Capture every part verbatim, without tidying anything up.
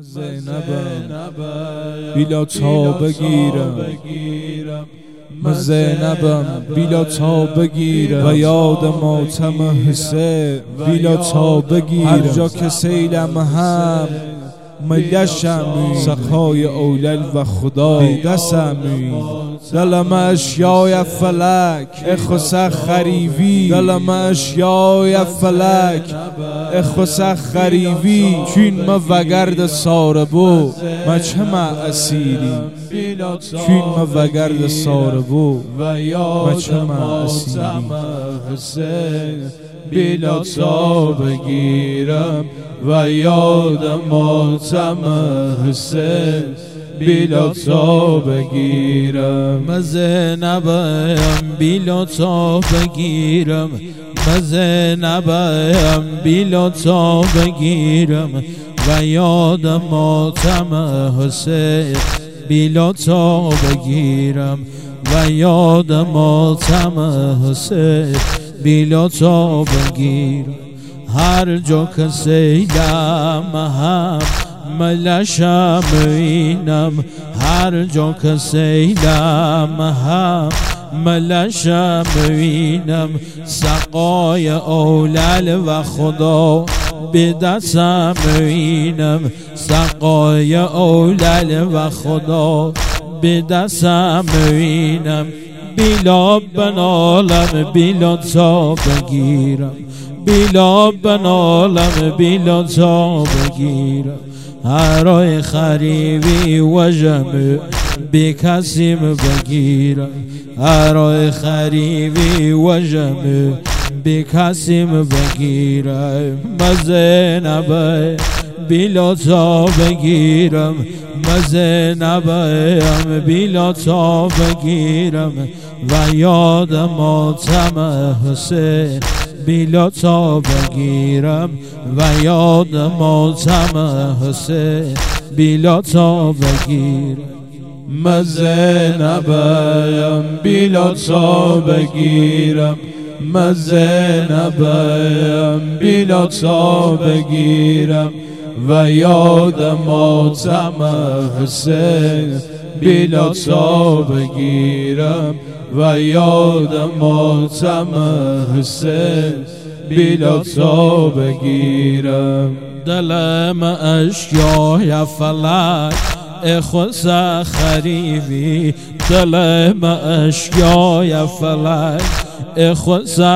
زینبم بیلا تا بگیرم، من زینبم بیلا تا بگیرم و یاد ماتم حسین بیلا تا بگیرم. هر جا که سیلم هم ملشمی سقای اولل و خدا دستمی دلم اشیای فلک اخو سخریوی دلم اشیای فلک اخو سخریوی چین ما وگرد ساربو ما چه ما اسیری چین ما وگرد ساربو ما چه ما اسیری بیلا تا بگیرم و یاد ماتم حسین بیلا تا بگیرم. من زینبم بیلا تا بگیرم، من زینبم بیلا تا بگیرم و یاد ماتم حسین بیلا تا بگیرم و یاد ماتم حسین بیلا تا بگیرم. هر جا که سیلم هم ملشم اینم، هر جا که سیلم هم ملشم اینم. سقای اولل و خدا به دستم اینم، سقای اولل و خدا به دستم اینم. بیلا بنالم بیلا تا بگیرم، بیلا بنالم بیلا تا بگیرم. هرای خریوی و جمع بی کسیم بگیرم، هرای خریوی و جمع بی کسیم بگیرم. من زینبم بیلا تا بگیرم، من زینبم بیلا تا بگیرم و یاد ماتم حسین بیلا تا بگیرم و یاد ماتم حسین بیلا تا بگیرم. من زینبم بیلا تا بگیرم، من زینبم بیلا تا بگیرم و یاد ماتم حسین بیلا تا بگیرم و یاد ماتم حسین بیلا تا بگیرم. دلم اشیای فلک اخو سخریوی، دلم اشیای فلک اخو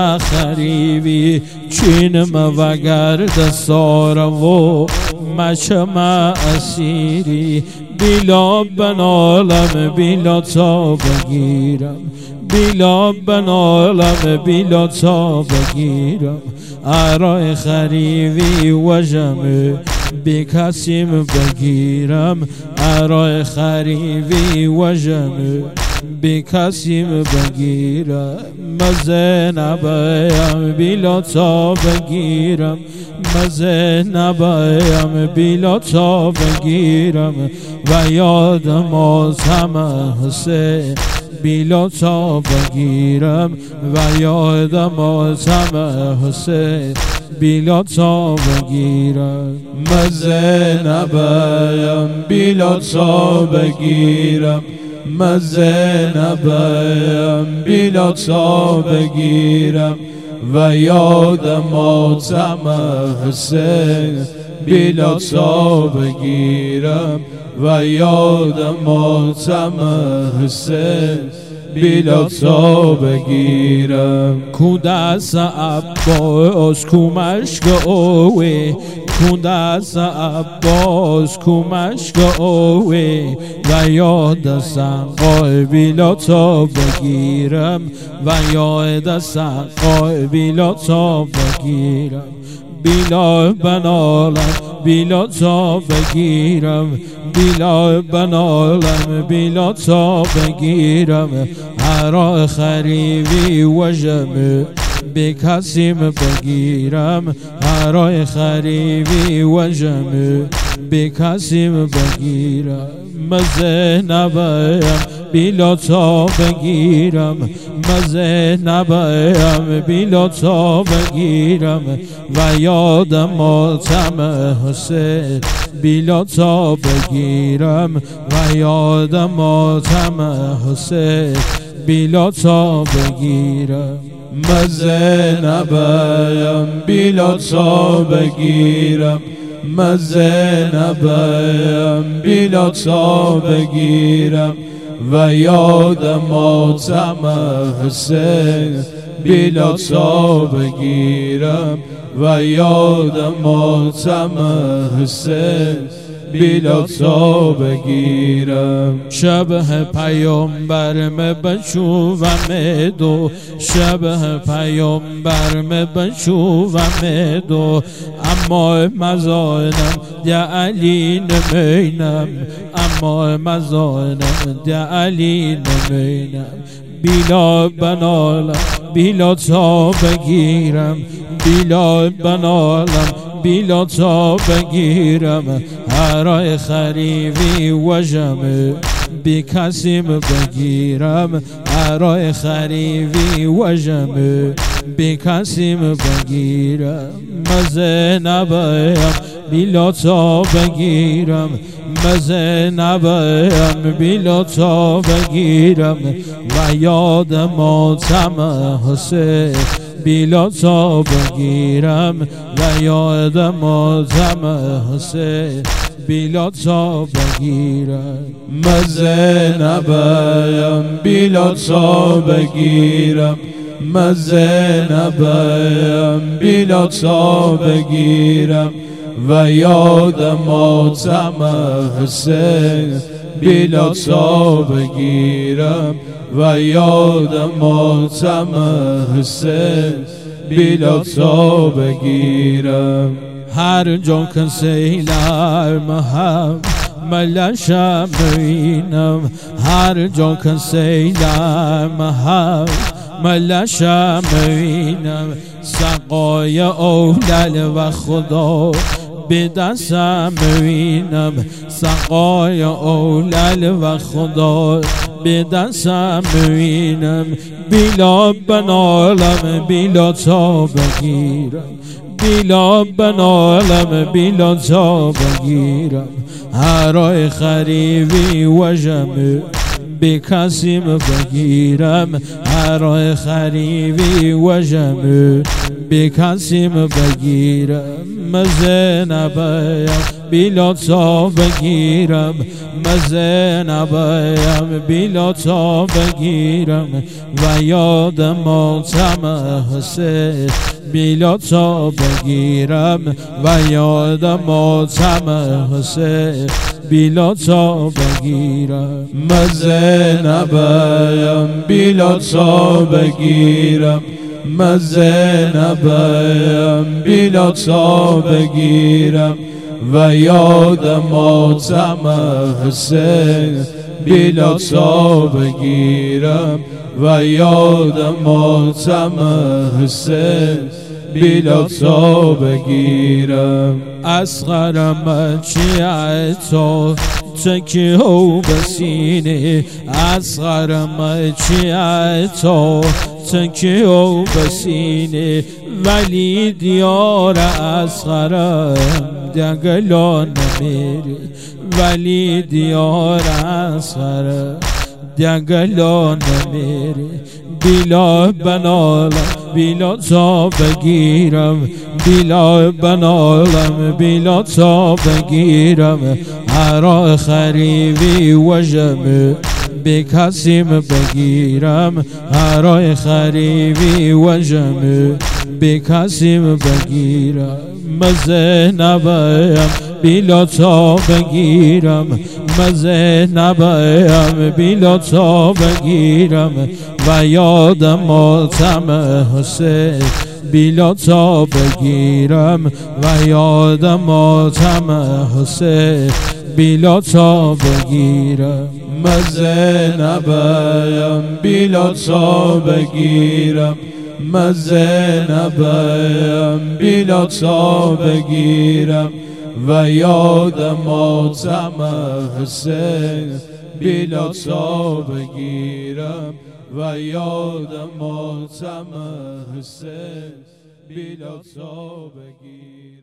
سخریوی چین ما وگرد سارو مچم اسیری. بیلا بنالم بیلا تا بگیرم، بیلا بنالم بیلا تا بگیرم. ارای خریوی و جمع بی کسیم بگیرم، ارای خریوی و جمع بی کسیم بگیرم. من زینبم بیلا تا بگیرم، من زینبم بیلا تا بگیرم و یاد ماتم حسین بیلا تا بگیرم و یاد ماتم حسین بیلا تا بگیرم. من زینبم بیلا تا بگیرم، من زینبم بیلا تا بگیرم و یاد ماتم حسین بیلا تا بگیرم و یاد ماتم حسین بیلا تا بگیرم. کو دست عباس کو مشک اوه، کو دست عباس کو مشک اوه و یاد سقای بیلا تا بگیرم و یاد سقای بیلا تا بگیرم. بیلا بنالم بیلا تا بگیرم، بیلا بنالم بیلا تا بگیرم. هرای خریوی و جمع بی کسیم بگیرم، هرای خریوی و جمع بی کسیم بگیرم. من زینبم بیلا تا بگیرم مزه نبایم بیلا تا بگیرم و یاد ماتم حسین بیلا تا بگیرم و یاد ماتم حسین بیلا تا بگیرم مزه نبایم بیلا تا بگیرم مزه نبایم بیلا تا بگیرم و یاد ماتم حسین بیلا تا بگیرم و یاد ماتم حسین بیلا تا بگیرم شبه پیامبرم بشوم دو شبه پیامبرم بشوم دو اما مزانم یا علی نمینم اما مزانم یا علی نمینم بیلا بنالم بیلا تا بگیرم بیلا بنالم بیلا تا بگیرم هرای خریوی و جمع بی کسیم بگیرم هرای خریوی و جمع بی کسیم بگیرم مزه نبایم بیلا تا بگیرم مزه نبایم بیلا تا بگیرم و یاد ماتم حسین بیلا تا بگیرم و یاد ماتم حسین بیلا تا بگیرم مزه نبایم بیلا تا بگیرم مزه نبایم بیلا تا بگیرم و یاد ماتم حسین بیلا تا بگیرم و یاد ماتم حسین بیلا تا بگیرم هر جا که سیلم هم ملشم بینم هر جا که سیلم هم ملشم بینم سقای اولل و خدا به دستم بینم سقای اولل و خدا به دستم بینم بیلا بنالم بیلا تا بگیرم بیلا بنالم بیلا تا بگیرم هرای خریوی و جمع بی کسیم بگیرم هرای خریوی و جمع بی کسیم بگیرم مزه نبایم بیلا تا بگیرم مزه نبایم بیلا تا بگیرم و یاد ماتم حسین بیلا تا بگیرم و یاد ماتم حسین بیلا تا بگیرم مزه نبایم بیلا تا بگیرم مزه نبایم بیلا تا بگیرم و یاد ماتم حسین بیلا تا بگیرم و یاد ماتم حسین بیلا تا بگیرم اصغرم چیه تو تکیه و بسینه اصغرم چیه تو تکیه و بسینه ولی دیار اصغرم دگلان میره ولی دیار اصغرم دگلان میره بیلا بنالم بیلا تا بگیرم بیلا بنالم بیلا تا بگیرم هرا خریوی و جمع بی کسیم بگیرم هرا خریوی و جمع بی کسیم بگیرم مزه نبایم بیلا تا بگیرم مزه نبایم بیلا تا بگیرم و یاد ماتم حسین بیلا تا بگیرم و یاد ماتم حسین بیلا تا بگیرم مزه نبایم بیلا تا بگیرم مزه نبایم بیلا تا بگیرم و یاد ماتم حسین بیلاتسا بگیرم و یادم ماتم حسین بیلاتسا بگیرم.